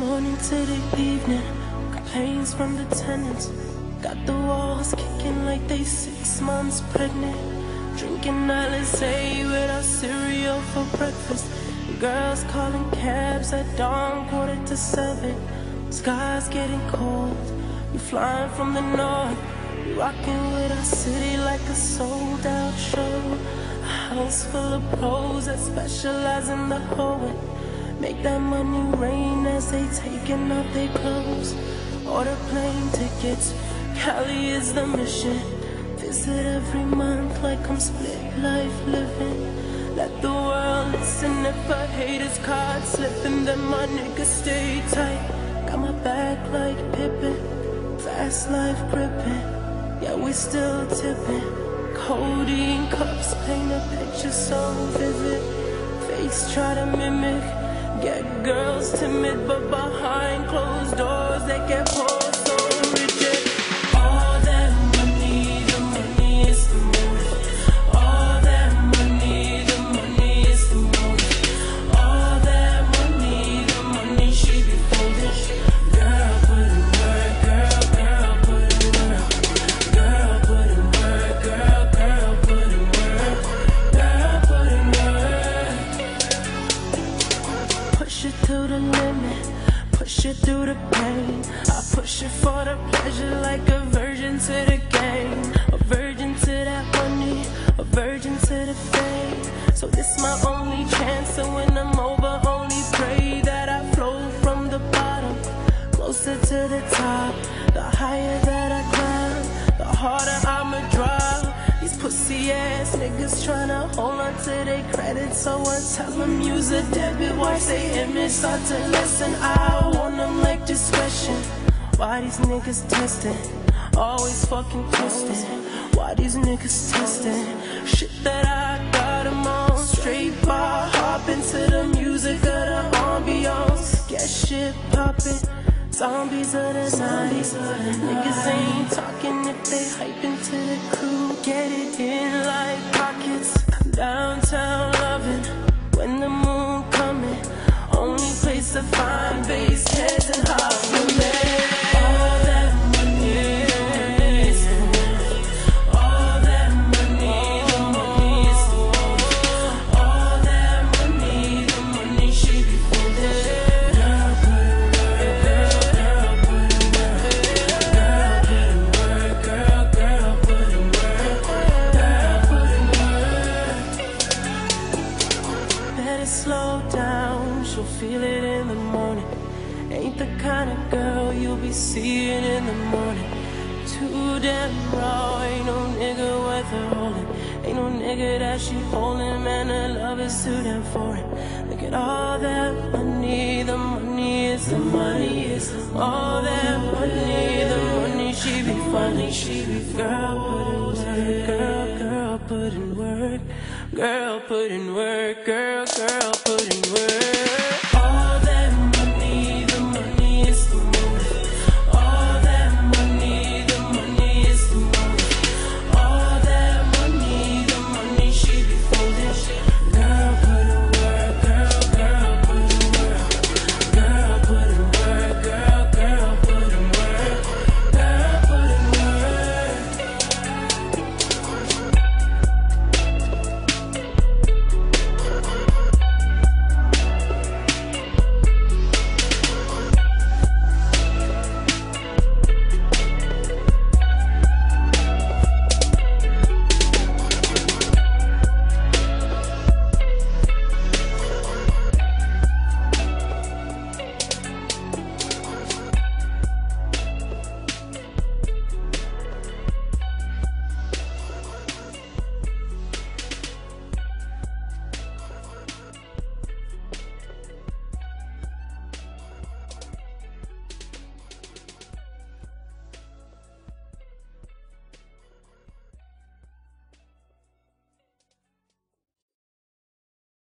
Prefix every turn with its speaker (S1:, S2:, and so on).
S1: Morning to the evening, complaints from the tenants. Got the walls kicking like they 6 months pregnant. Drinking Alizé without cereal for breakfast. Girls calling cabs at dawn, 6:45. Sky's getting cold, we flying from the north. We rocking with our city like a sold out show. A house full of pros that specialize in the hoeing. Make that money rain as they taking off their clothes. Order plane tickets, Cali is the mission. Visit every month like I'm split life living. Let the world listen if a hater's card slipping, then my niggas stay tight. Got my back like Pippin, fast life gripping. Yeah, we still tipping. Codeine cups paint a picture so vivid. Face try to mimic, get girls timid, but behind closed doors they get poor so rigid. All that money, the money is the motive. All that money, the money is the motive. All that money, the money she be folded. Girl, put in work, girl, girl, put in work. Girl, put in work, girl, girl, put in work. Girl, put in work. Push it to the limit, push it through the pain. I push it for the pleasure like a virgin to the game. A virgin to that money, a virgin to the fame. So this my only chance, so when I'm over, only pray that I flow from the bottom closer to the top. The higher that I climb, the harder I'ma drop. These pussy ass niggas tryna hold on to their credit, so I tell them use a debit. Watch they image start to listen. I want them like discretion. Why these niggas testing? Always fucking twisting. Why these niggas testing? Shit that I got them on. Straight bar hopping to the music of the ambiance. Get shit poppin'. Zombies of the 90s. Niggas ain't talking if they hyping to the crew. Get it in like pockets. Downtown loving when the moon coming. Only place to find bass heads and hot women. All that money, the money is the motive. All that money, the money is the motive. All that money, the money she be folded. Girl, put in work, girl, girl, put in work. Girl, put in work. Better slow down, she'll feel it in the morning. Ain't the kind of girl you'll be seeing in the morning. Too damn raw, ain't no nigga worth her holding. Ain't no nigga that she holding, man, her love is too damn foreign. Look at all that money, the money is the money. All that money, the money, she be funny, she be girl, put in work, girl, girl, put in work. Girl, put in work, girl, girl.